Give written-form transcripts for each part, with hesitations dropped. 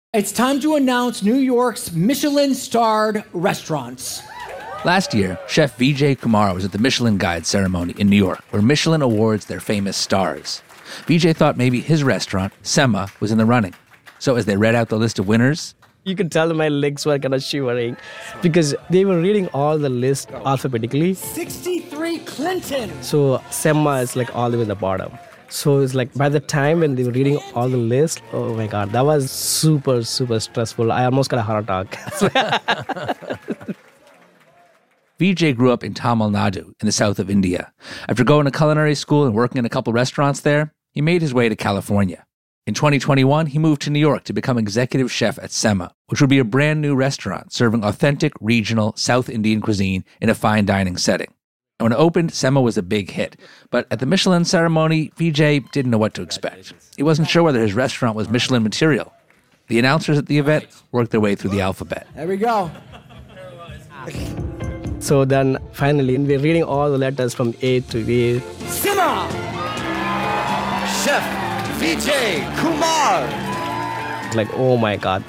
It's time to announce New York's Michelin-starred restaurants. Last year, chef Vijay Kumar was at the Michelin Guide ceremony in New York, where Michelin awards their famous stars. Vijay thought maybe his restaurant, Semma, was in the running. So as they read out the list of winners... You could tell my legs were kind of shivering because they were reading all the list alphabetically. 63 Clinton! So Semma is like all the way in the bottom. So it's like by the time when they were reading all the list, oh my God, that was super, super stressful. I almost got a heart attack. Vijay grew up in Tamil Nadu in the south of India. After going to culinary school and working in a couple restaurants there, he made his way to California. In 2021, he moved to New York to become executive chef at Semma, which would be a brand new restaurant serving authentic, regional, South Indian cuisine in a fine dining setting. And when it opened, Semma was a big hit. But at the Michelin ceremony, Vijay didn't know what to expect. He wasn't sure whether his restaurant was Michelin material. The announcers at the event worked their way through the alphabet. There we go. So then finally, we're reading all the letters from A to V. Semma! Chef Vijay Kumar! Like, oh my God.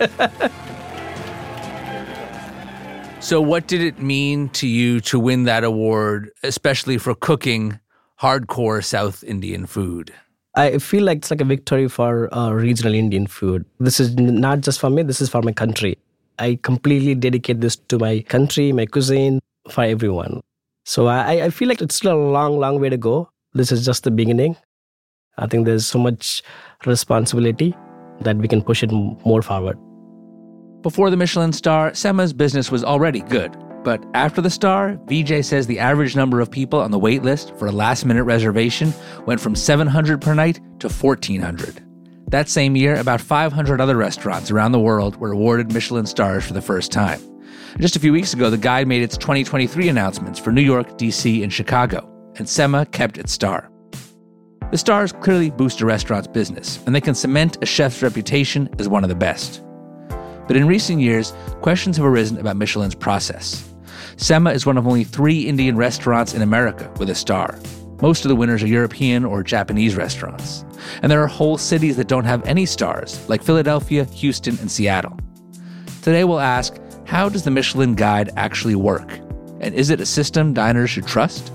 So what did it mean to you to win that award, especially for cooking hardcore South Indian food? I feel like it's like a victory for regional Indian food. This is not just for me, this is for my country. I completely dedicate this to my country, my cuisine, for everyone. So I feel like it's still a long, long way to go. This is just the beginning. I think there's so much responsibility that we can push it more forward. Before the Michelin star, Semma's business was already good. But after the star, Vijay says the average number of people on the wait list for a last-minute reservation went from 700 per night to 1,400. That same year, about 500 other restaurants around the world were awarded Michelin stars for the first time. Just a few weeks ago, the Guide made its 2023 announcements for New York, D.C., and Chicago, and Semma kept its star. The stars clearly boost a restaurant's business, and they can cement a chef's reputation as one of the best. But in recent years, questions have arisen about Michelin's process. Semma is one of only 3 Indian restaurants in America with a star. Most of the winners are European or Japanese restaurants. And there are whole cities that don't have any stars, like Philadelphia, Houston, and Seattle. Today we'll ask, how does the Michelin Guide actually work? And is it a system diners should trust?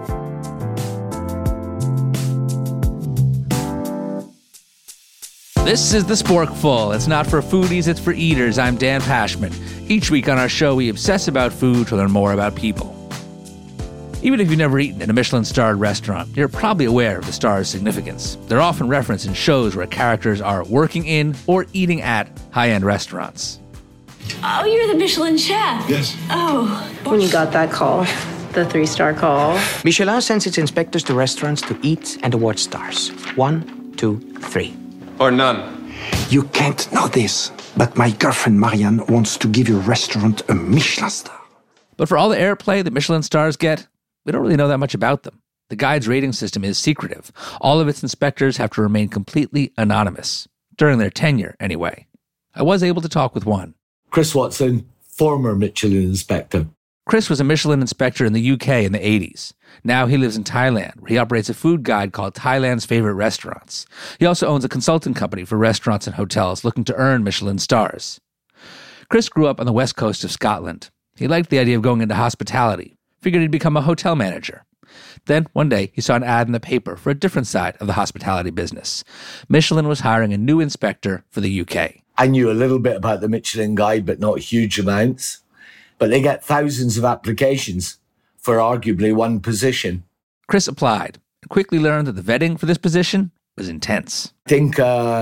This is The Sporkful. It's not for foodies, it's for eaters. I'm Dan Pashman. Each week on our show, we obsess about food to learn more about people. Even if you've never eaten in a Michelin-starred restaurant, you're probably aware of the star's significance. They're often referenced in shows where characters are working in or eating at high-end restaurants. Oh, you're the Michelin chef. Yes. Oh. When you got that call, the 3-star call. Michelin sends its inspectors to restaurants to eat and award stars. 1, 2, 3. Or none. You can't know this, but my girlfriend Marianne wants to give your restaurant a Michelin star. But for all the airplay that Michelin stars get, we don't really know that much about them. The Guide's rating system is secretive. All of its inspectors have to remain completely anonymous. During their tenure, anyway. I was able to talk with one. Chris Watson, former Michelin inspector. Chris was a Michelin inspector in the UK in the 80s. Now he lives in Thailand, where he operates a food guide called Thailand's Favorite Restaurants. He also owns a consulting company for restaurants and hotels looking to earn Michelin stars. Chris grew up on the west coast of Scotland. He liked the idea of going into hospitality. Figured he'd become a hotel manager. Then, one day, he saw an ad in the paper for a different side of the hospitality business. Michelin was hiring a new inspector for the UK. I knew a little bit about the Michelin Guide, but not huge amounts. But they get thousands of applications for arguably one position. Chris applied and quickly learned that the vetting for this position was intense. I think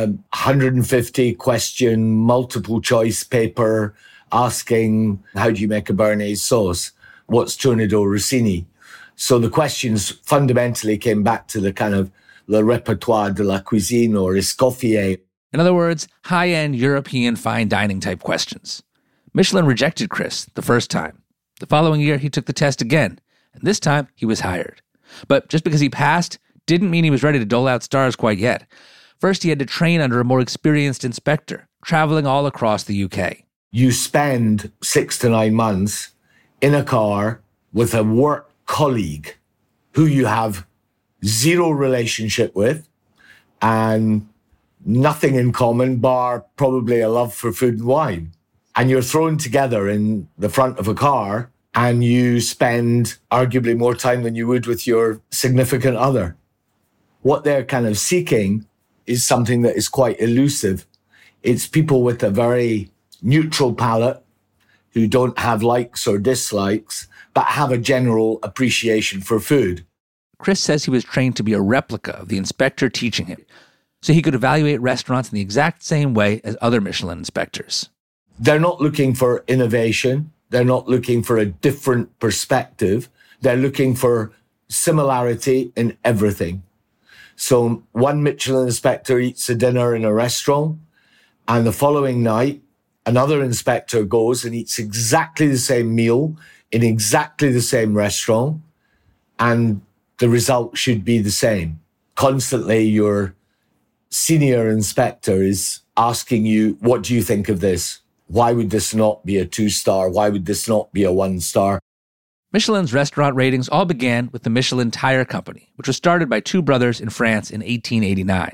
150 question, multiple choice paper asking, how do you make a Béarnaise sauce? What's Tornado Rossini? So the questions fundamentally came back to the kind of le répertoire de la cuisine or Escoffier. In other words, high-end European fine dining type questions. Michelin rejected Chris the first time. The following year, he took the test again, and this time he was hired. But just because he passed didn't mean he was ready to dole out stars quite yet. First, he had to train under a more experienced inspector, traveling all across the UK. You spend 6 to 9 months in a car with a work colleague who you have zero relationship with and nothing in common, bar probably a love for food and wine. And you're thrown together in the front of a car and you spend arguably more time than you would with your significant other. What they're kind of seeking is something that is quite elusive. It's people with a very neutral palate who don't have likes or dislikes, but have a general appreciation for food. Chris says he was trained to be a replica of the inspector teaching him, so he could evaluate restaurants in the exact same way as other Michelin inspectors. They're not looking for innovation. They're not looking for a different perspective. They're looking for similarity in everything. So one Michelin inspector eats a dinner in a restaurant, and the following night, another inspector goes and eats exactly the same meal in exactly the same restaurant, and the result should be the same. Constantly, your senior inspector is asking you, what do you think of this? Why would this not be a 2-star? Why would this not be a 1-star? Michelin's restaurant ratings all began with the Michelin Tire Company, which was started by two brothers in France in 1889.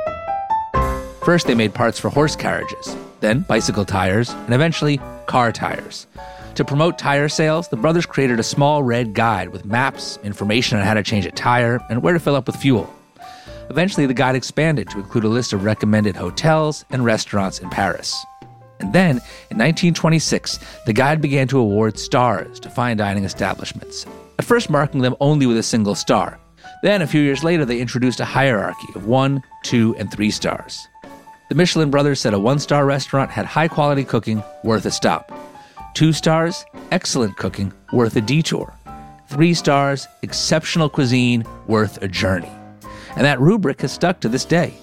First, they made parts for horse carriages, then bicycle tires, and eventually car tires. To promote tire sales, the brothers created a small red guide with maps, information on how to change a tire, and where to fill up with fuel. Eventually, the guide expanded to include a list of recommended hotels and restaurants in Paris. And then, in 1926, the guide began to award stars to fine dining establishments, at first marking them only with a single star. Then, a few years later, they introduced a hierarchy of 1, 2, and 3 stars. The Michelin brothers said a 1-star restaurant had high-quality cooking worth a stop. 2 stars, excellent cooking, worth a detour. 3 stars, exceptional cuisine, worth a journey. And that rubric has stuck to this day.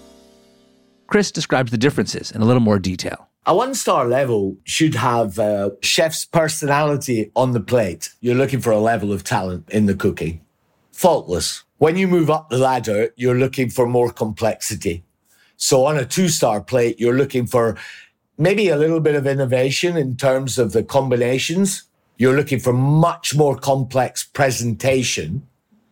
Chris describes the differences in a little more detail. A 1-star level should have a chef's personality on the plate. You're looking for a level of talent in the cooking. Faultless. When you move up the ladder, you're looking for more complexity. So on a 2-star plate, you're looking for maybe a little bit of innovation in terms of the combinations. You're looking for much more complex presentation.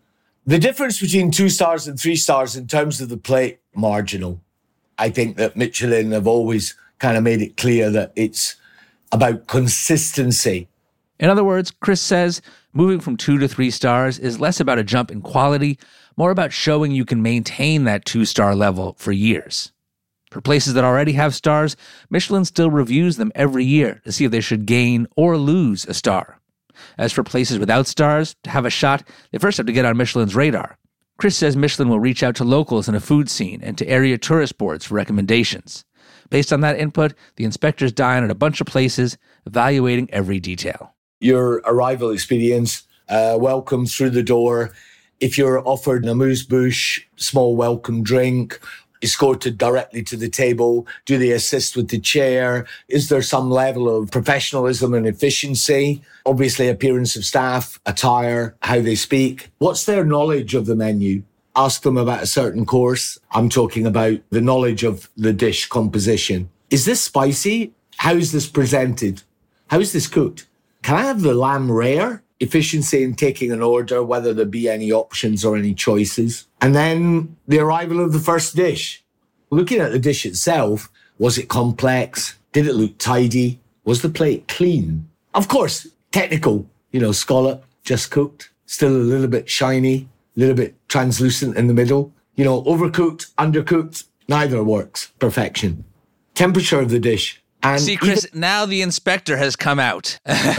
The difference between 2 stars and 3 stars in terms of the plate, marginal. I think that Michelin have always kind of made it clear that it's about consistency. In other words, Chris says moving from 2 to 3 stars is less about a jump in quality, more about showing you can maintain that 2-star level for years. For places that already have stars, Michelin still reviews them every year to see if they should gain or lose a star. As for places without stars, to have a shot, they first have to get on Michelin's radar. Chris says Michelin will reach out to locals in a food scene and to area tourist boards for recommendations. Based on that input, the inspectors dine at a bunch of places, evaluating every detail. Your arrival experience, welcome through the door. If you're offered an amuse-bouche, small welcome drink, escorted directly to the table, do they assist with the chair? Is there some level of professionalism and efficiency? Obviously, appearance of staff, attire, how they speak. What's their knowledge of the menu? Ask them about a certain course. I'm talking about the knowledge of the dish composition. Is this spicy? How is this presented? How is this cooked? Can I have the lamb rare? Efficiency in taking an order, whether there be any options or any choices. And then the arrival of the first dish. Looking at the dish itself, was it complex? Did it look tidy? Was the plate clean? Of course, technical, scallop, just cooked, still a little bit shiny, a little bit translucent in the middle. Overcooked, undercooked, neither works. Perfection. Temperature of the dish. And see, Chris, now the inspector has come out.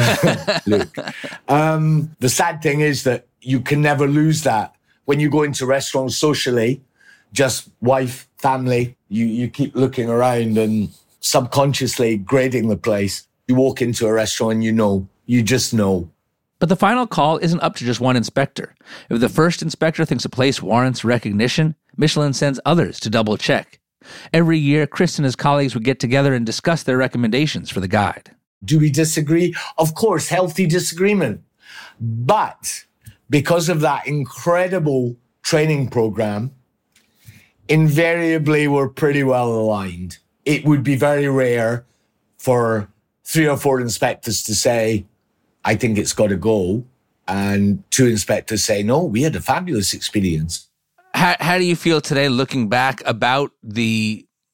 Look, the sad thing is that you can never lose that. When you go into restaurants socially, just wife, family, you keep looking around and subconsciously grading the place. You walk into a restaurant and you just know. But the final call isn't up to just one inspector. If the first inspector thinks a place warrants recognition, Michelin sends others to double check. Every year, Chris and his colleagues would get together and discuss their recommendations for the guide. Do we disagree? Of course, healthy disagreement. But because of that incredible training program, invariably we're pretty well aligned. It would be very rare for 3 or 4 inspectors to say, I think it's got to go, and 2 inspectors say, no, we had a fabulous experience. How do you feel today looking back about the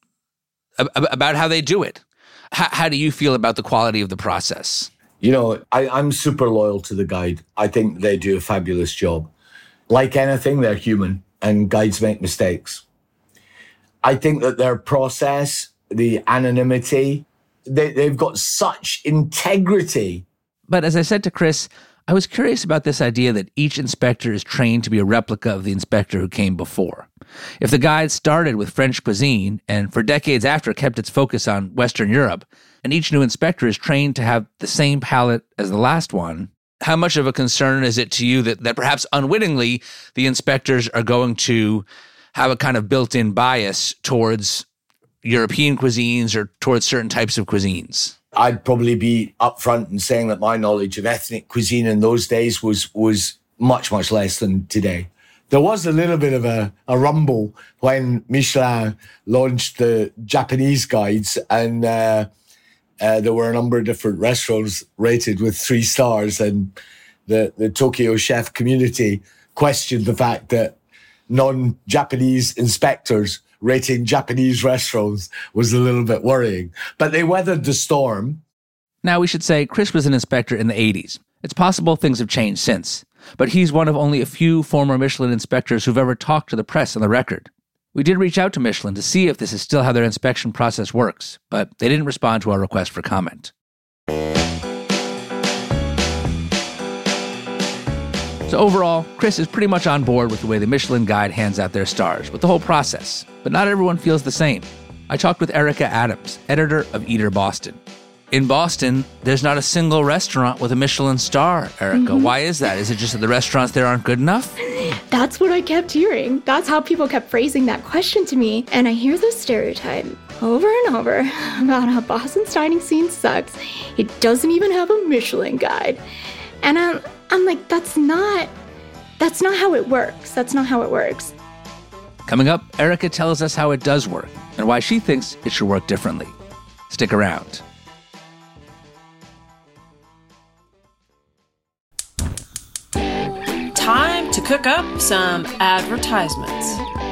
about how they do it. How do you feel about the quality of the process? You know, I'm super loyal to the guide. I think they do a fabulous job. Like anything, they're human, and guides make mistakes. I think that their process, the anonymity, they've got such integrity. But as I said to Chris, I was curious about this idea that each inspector is trained to be a replica of the inspector who came before. If the guide started with French cuisine and for decades after kept its focus on Western Europe, and each new inspector is trained to have the same palate as the last one, how much of a concern is it to you that perhaps unwittingly the inspectors are going to have a kind of built-in bias towards European cuisines or towards certain types of cuisines? I'd probably be upfront in saying that my knowledge of ethnic cuisine in those days was much, much less than today. There was a little bit of a rumble when Michelin launched the Japanese guides, and there were a number of different restaurants rated with 3 stars, and the Tokyo chef community questioned the fact that non-Japanese inspectors rating Japanese restaurants was a little bit worrying. But they weathered the storm. Now, we should say Chris was an inspector in the 80s. It's possible things have changed since, but he's one of only a few former Michelin inspectors who've ever talked to the press on the record. We did reach out to Michelin to see if this is still how their inspection process works, but they didn't respond to our request for comment. So overall, Chris is pretty much on board with the way the Michelin Guide hands out their stars, with the whole process. But not everyone feels the same. I talked with Erica Adams, editor of Eater Boston. In Boston, there's not a single restaurant with a Michelin star, Erica. Mm-hmm. Why is that? Is it just that the restaurants there aren't good enough? That's what I kept hearing. That's how people kept phrasing that question to me. And I hear this stereotype over and over about how Boston's dining scene sucks. It doesn't even have a Michelin Guide. And I'm like, that's not how it works. That's not how it works. Coming up, Erica tells us how it does work and why she thinks it should work differently. Stick around. Time to cook up some advertisements.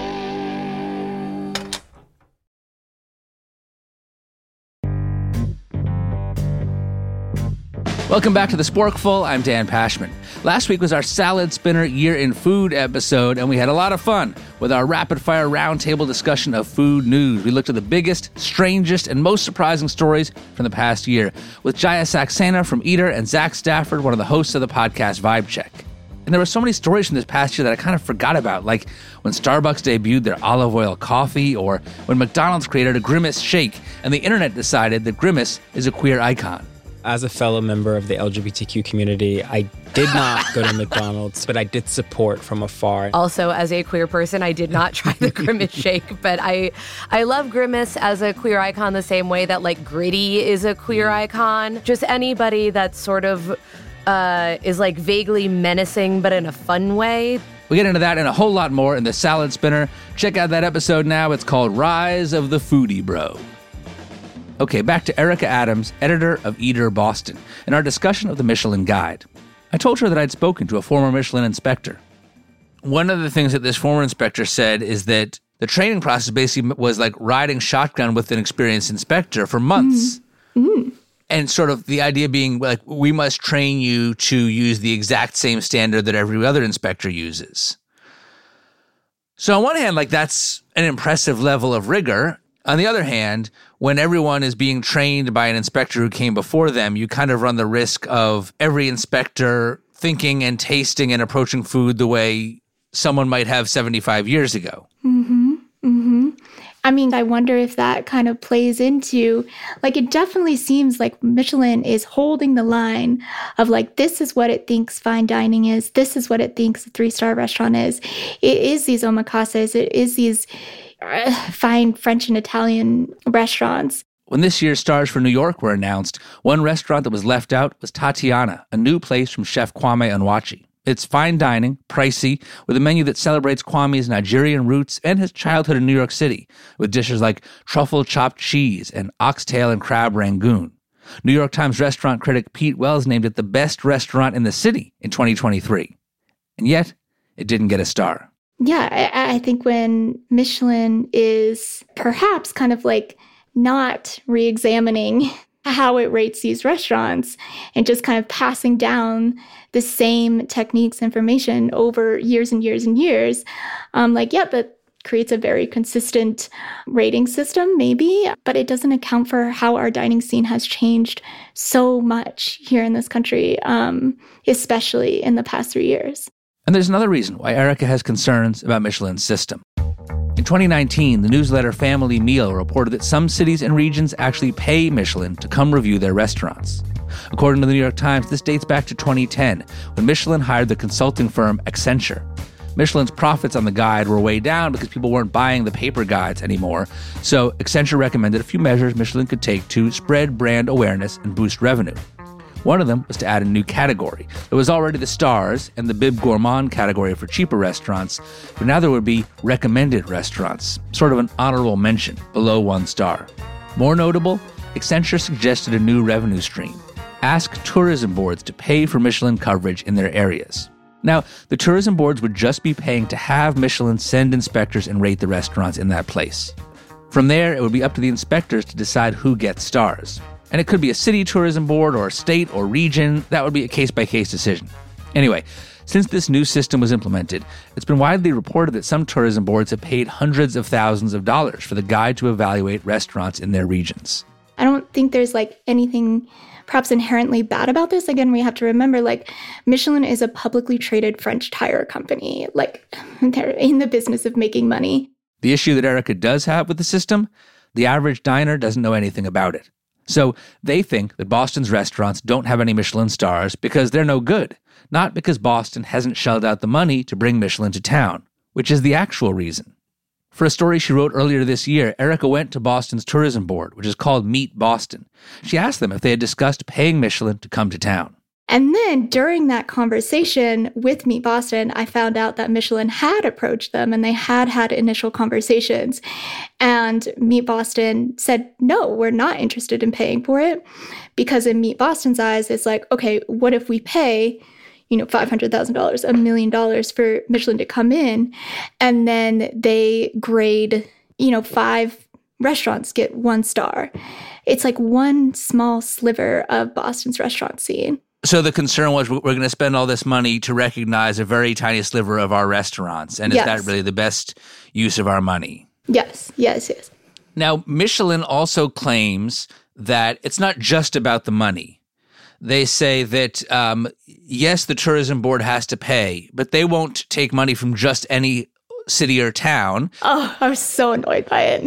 Welcome back to The Sporkful. I'm Dan Pashman. Last week was our Salad Spinner Year in Food episode, and we had a lot of fun with our rapid-fire roundtable discussion of food news. We looked at the biggest, strangest, and most surprising stories from the past year with Jaya Saxena from Eater and Zach Stafford, one of the hosts of the podcast Vibe Check. And there were so many stories from this past year that I kind of forgot about, like when Starbucks debuted their olive oil coffee, or when McDonald's created a Grimace shake, and the internet decided that Grimace is a queer icon. As a fellow member of the LGBTQ community, I did not go to McDonald's, but I did support from afar. Also, as a queer person, I did not try the Grimace shake, but I love Grimace as a queer icon the same way that, like, Gritty is a queer icon. Just anybody that sort of is, like, vaguely menacing, but in a fun way. We get into that and a whole lot more in the Salad Spinner. Check out that episode now. It's called Rise of the Foodie Bro. Okay, back to Erica Adams, editor of Eater Boston, and our discussion of the Michelin Guide. I told her that I'd spoken to a former Michelin inspector. One of the things that this former inspector said is that the training process basically was like riding shotgun with an experienced inspector for months. Mm-hmm. And sort of the idea being, like, we must train you to use the exact same standard that every other inspector uses. So on one hand, like, that's an impressive level of rigor. On the other hand, when everyone is being trained by an inspector who came before them, you kind of run the risk of every inspector thinking and tasting and approaching food the way someone might have 75 years ago. Mm-hmm. Mm-hmm. I mean, I wonder if that kind of plays into, like, it definitely seems like Michelin is holding the line of, like, this is what it thinks fine dining is. This is what it thinks a 3-star restaurant is. It is these omakases. It is these fine French and Italian restaurants. When this year's stars for New York were announced, one restaurant that was left out was Tatiana, a new place from chef Kwame Onwuachi. It's fine dining, pricey, with a menu that celebrates Kwame's Nigerian roots and his childhood in New York City, with dishes like truffle chopped cheese and oxtail and crab rangoon. New York Times restaurant critic Pete Wells named it the best restaurant in the city in 2023. And yet, it didn't get a star. Yeah, I think when Michelin is perhaps kind of like not re-examining how it rates these restaurants and just kind of passing down the same techniques, information over years and years and years. That creates a very consistent rating system, maybe, but it doesn't account for how our dining scene has changed so much here in this country, especially in the past 3 years. And there's another reason why Erica has concerns about Michelin's system. In 2019, the newsletter Family Meal reported that some cities and regions actually pay Michelin to come review their restaurants. According to the New York Times, this dates back to 2010, when Michelin hired the consulting firm Accenture. Michelin's profits on the guide were way down because people weren't buying the paper guides anymore, so Accenture recommended a few measures Michelin could take to spread brand awareness and boost revenue. One of them was to add a new category. There was already the stars and the Bib Gourmand category for cheaper restaurants, but now there would be recommended restaurants, sort of an honorable mention below 1 star. More notable, Accenture suggested a new revenue stream. Ask tourism boards to pay for Michelin coverage in their areas. Now, the tourism boards would just be paying to have Michelin send inspectors and rate the restaurants in that place. From there, it would be up to the inspectors to decide who gets stars. And it could be a city tourism board or a state or region. That would be a case-by-case decision. Anyway, since this new system was implemented, it's been widely reported that some tourism boards have paid hundreds of thousands of dollars for the guide to evaluate restaurants in their regions. I don't think there's anything perhaps inherently bad about this. Again, we have to remember Michelin is a publicly traded French tire company. They're in the business of making money. The issue that Erica does have with the system, the average diner doesn't know anything about it. So they think that Boston's restaurants don't have any Michelin stars because they're no good, not because Boston hasn't shelled out the money to bring Michelin to town, which is the actual reason. For a story she wrote earlier this year, Erica went to Boston's tourism board, which is called Meet Boston. She asked them if they had discussed paying Michelin to come to town. And then during that conversation with Meet Boston, I found out that Michelin had approached them and they had initial conversations. And Meet Boston said, no, we're not interested in paying for it. Because in Meet Boston's eyes, it's okay, what if we pay $500,000, $1 million for Michelin to come in, and then they grade, 5 restaurants get 1 star. It's one small sliver of Boston's restaurant scene. So the concern was we're going to spend all this money to recognize a very tiny sliver of our restaurants. And is that really the best use of our money? Yes. Now, Michelin also claims that it's not just about the money. They say that, yes, the tourism board has to pay, but they won't take money from just any city or town. Oh, I was so annoyed by it.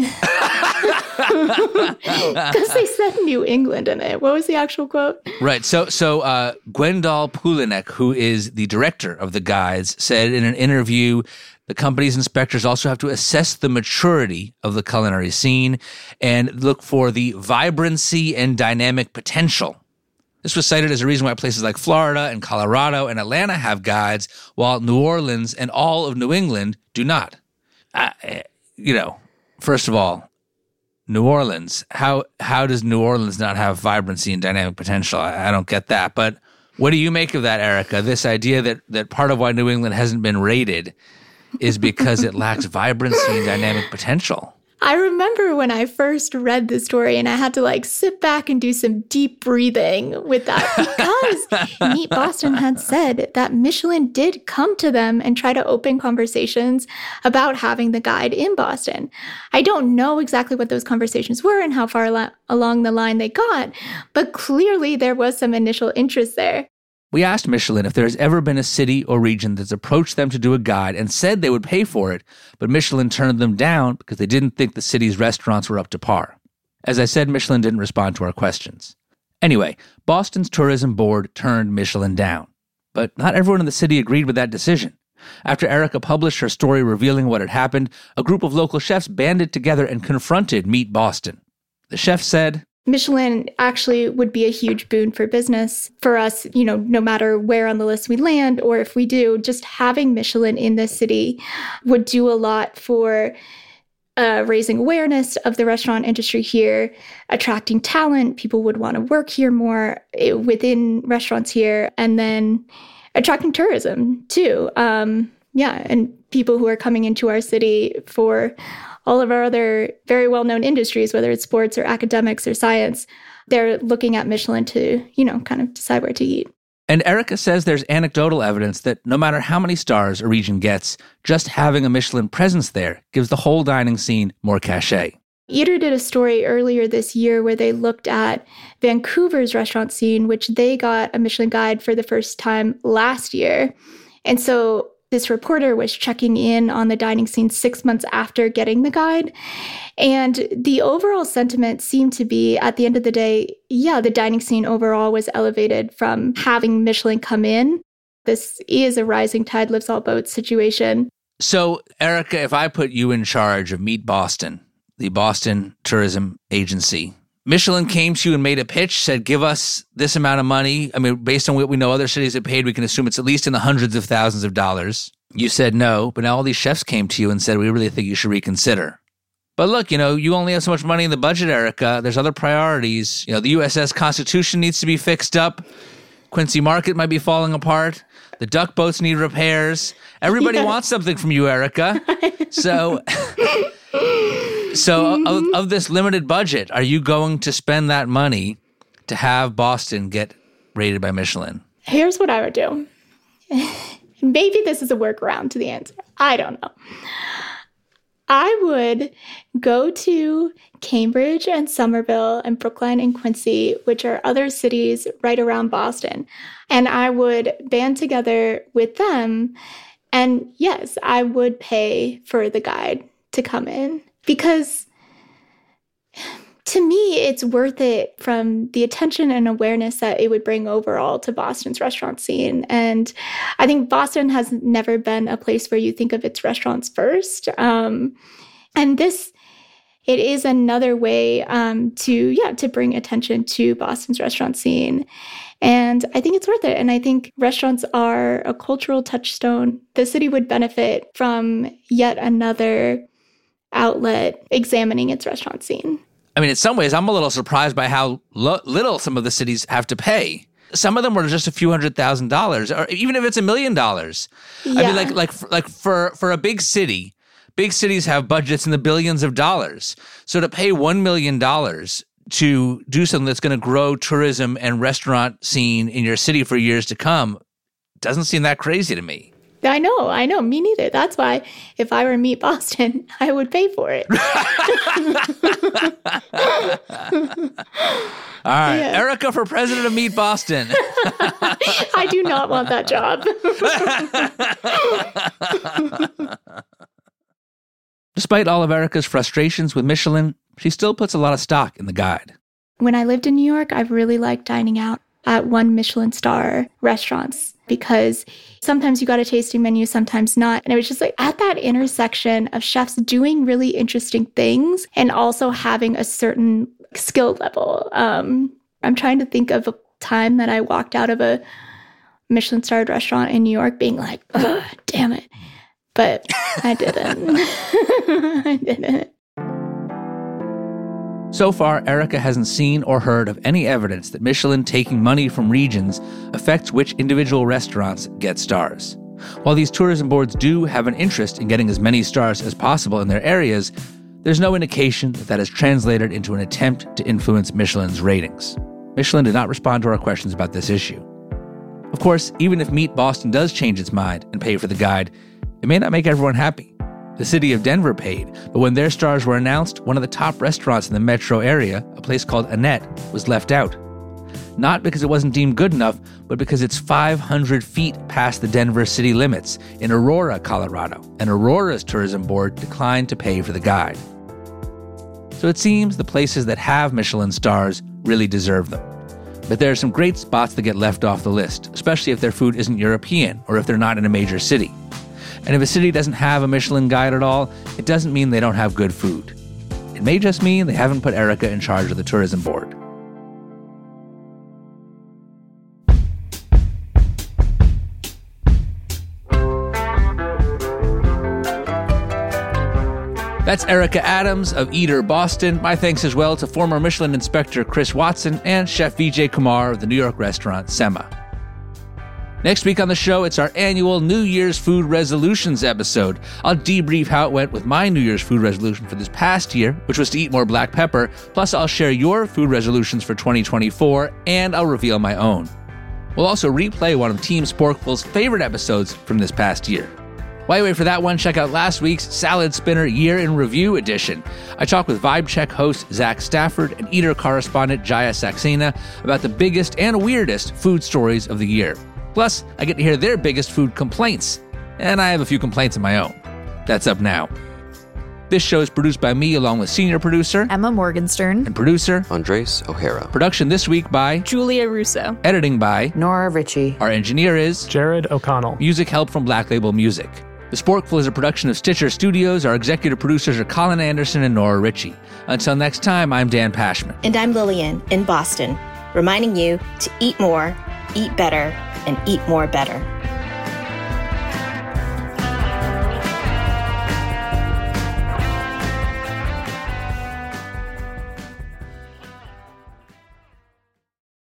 Because they said New England in it. What was the actual quote? Right. So Gwendal Pulinek, who is the director of the guides, said in an interview, the company's inspectors also have to assess the maturity of the culinary scene and look for the vibrancy and dynamic potential. This was cited as a reason why places like Florida and Colorado and Atlanta have guides, while New Orleans and all of New England do not. First of all, New Orleans, how does New Orleans not have vibrancy and dynamic potential? I don't get that. But what do you make of that, Erica? This idea that part of why New England hasn't been rated is because it lacks vibrancy and dynamic potential. I remember when I first read the story and I had to sit back and do some deep breathing with that because Meet Boston had said that Michelin did come to them and try to open conversations about having the guide in Boston. I don't know exactly what those conversations were and how far along the line they got, but clearly there was some initial interest there. We asked Michelin if there's ever been a city or region that's approached them to do a guide and said they would pay for it, but Michelin turned them down because they didn't think the city's restaurants were up to par. As I said, Michelin didn't respond to our questions. Anyway, Boston's tourism board turned Michelin down. But not everyone in the city agreed with that decision. After Erica published her story revealing what had happened, a group of local chefs banded together and confronted Meet Boston. The chef said, Michelin actually would be a huge boon for business for us, no matter where on the list we land, or if we do, just having Michelin in the city would do a lot for raising awareness of the restaurant industry here, attracting talent. People would want to work here more within restaurants here, and then attracting tourism too. And people who are coming into our city for all of our other very well-known industries, whether it's sports or academics or science, they're looking at Michelin to, kind of decide where to eat. And Erica says there's anecdotal evidence that no matter how many stars a region gets, just having a Michelin presence there gives the whole dining scene more cachet. Eater did a story earlier this year where they looked at Vancouver's restaurant scene, which they got a Michelin guide for the first time last year. And so this reporter was checking in on the dining scene 6 months after getting the guide. And the overall sentiment seemed to be, at the end of the day, the dining scene overall was elevated from having Michelin come in. This is a rising tide lifts all boats situation. So, Erica, if I put you in charge of Meet Boston, the Boston tourism agency, Michelin came to you and made a pitch, said, give us this amount of money. I mean, based on what we know other cities have paid, we can assume it's at least in the hundreds of thousands of dollars. You said no, but now all these chefs came to you and said, we really think you should reconsider. But look, you only have so much money in the budget, Erica. There's other priorities. The USS Constitution needs to be fixed up. Quincy Market might be falling apart. The duck boats need repairs. Everybody wants something from you, Erica. So of this limited budget, are you going to spend that money to have Boston get rated by Michelin? Here's what I would do. Maybe this is a workaround to the answer. I don't know. I would go to Cambridge and Somerville and Brookline and Quincy, which are other cities right around Boston, and I would band together with them. And yes, I would pay for the guide to come in, because to me, it's worth it from the attention and awareness that it would bring overall to Boston's restaurant scene. And I think Boston has never been a place where you think of its restaurants first. And this, it is another way to bring attention to Boston's restaurant scene. And I think it's worth it. And I think restaurants are a cultural touchstone. The city would benefit from yet another outlet examining its restaurant scene. I mean, in some ways, I'm a little surprised by how little some of the cities have to pay. Some of them were just a few $100,000, or even if it's $1 million. Yeah. I mean, like for a big city, big cities have budgets in the billions of dollars. So to pay $1 million to do something that's going to grow tourism and restaurant scene in your city for years to come doesn't seem that crazy to me. I know, me neither. That's why if I were Meet Boston, I would pay for it. All right, yeah. Erica for president of Meet Boston. I do not want that job. Despite all of Erica's frustrations with Michelin, she still puts a lot of stock in the guide. When I lived in New York, I really liked dining out at one Michelin star restaurants, because sometimes you got a tasting menu, sometimes not. And it was just like at that intersection of chefs doing really interesting things and also having a certain skill level. I'm trying to think of a time that I walked out of a Michelin starred restaurant in New York being like, oh, damn it. But I didn't. I didn't. So far, Erica hasn't seen or heard of any evidence that Michelin taking money from regions affects which individual restaurants get stars. While these tourism boards do have an interest in getting as many stars as possible in their areas, there's no indication that has translated into an attempt to influence Michelin's ratings. Michelin did not respond to our questions about this issue. Of course, even if Meet Boston does change its mind and pay for the guide, it may not make everyone happy. The city of Denver paid, but when their stars were announced, one of the top restaurants in the metro area, a place called Annette, was left out. Not because it wasn't deemed good enough, but because it's 500 feet past the Denver city limits in Aurora, Colorado, and Aurora's tourism board declined to pay for the guide. So it seems the places that have Michelin stars really deserve them. But there are some great spots that get left off the list, especially if their food isn't European or if they're not in a major city. And if a city doesn't have a Michelin guide at all, it doesn't mean they don't have good food. It may just mean they haven't put Erica in charge of the tourism board. That's Erica Adams of Eater Boston. My thanks as well to former Michelin inspector Chris Watson and chef Vijay Kumar of the New York restaurant Sema. Next week on the show, it's our annual New Year's Food Resolutions episode. I'll debrief how it went with my New Year's food resolution for this past year, which was to eat more black pepper, plus I'll share your food resolutions for 2024, and I'll reveal my own. We'll also replay one of Team Sporkful's favorite episodes from this past year. While you wait for that one, check out last week's Salad Spinner Year in Review edition. I talked with Vibe Check host Zach Stafford and Eater correspondent Jaya Saxena about the biggest and weirdest food stories of the year. Plus, I get to hear their biggest food complaints, and I have a few complaints of my own. That's up now. This show is produced by me along with senior producer Emma Morgenstern and producer Andres O'Hara. Production this week by Julia Russo. Editing by Nora Ritchie. Our engineer is Jared O'Connell. Music help from Black Label Music. The Sporkful is a production of Stitcher Studios. Our executive producers are Colin Anderson and Nora Ritchie. Until next time, I'm Dan Pashman. And I'm Lillian in Boston, reminding you to eat more, eat better, and eat more better.